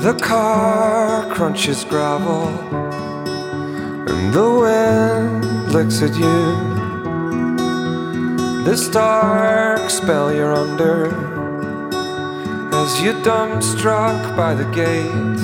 The car crunches gravel and the wind licks at you. This dark spell you're under as you dumbstruck by the gate.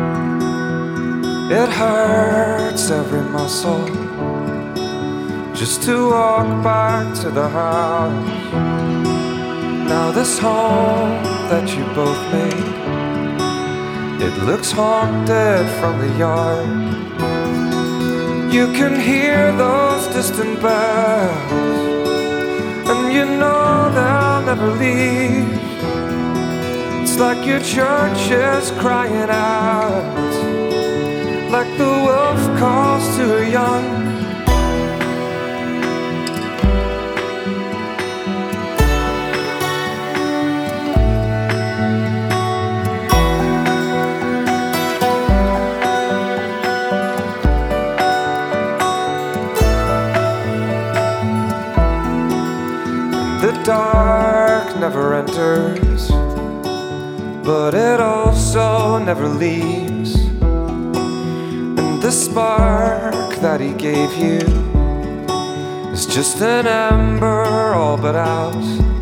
It hurts every muscle just to walk back to the house. Now this home that you both made, it looks haunted from the yard. You can hear those distant bells, and you know they'll never leave. It's like your church is crying out, like the wolf calls to her young. The dark never enters, but it also never leaves. And the spark that he gave you is just an ember all but out.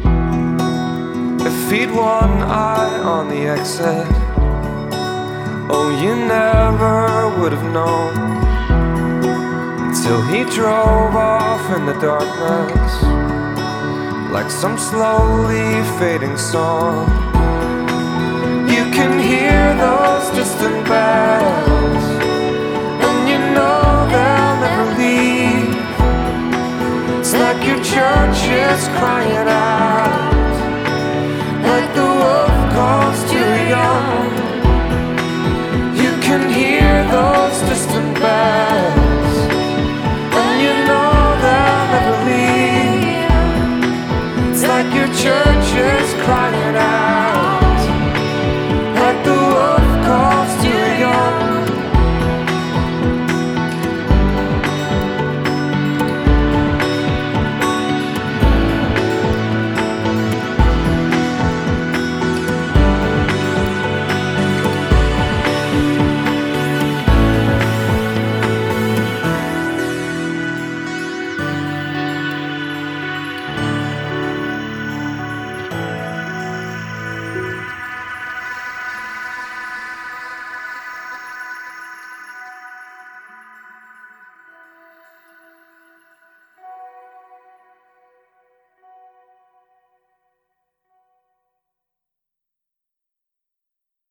If he'd one eye on the exit, oh, you never would have known, until he drove off in the darkness like some slowly fading song. You can hear those distant bells, and you know they'll never leave. It's like your church is crying out, like the wolf calls to the young. You can hear those distant bells, and you know they'll never leave. It's like your church is crying out.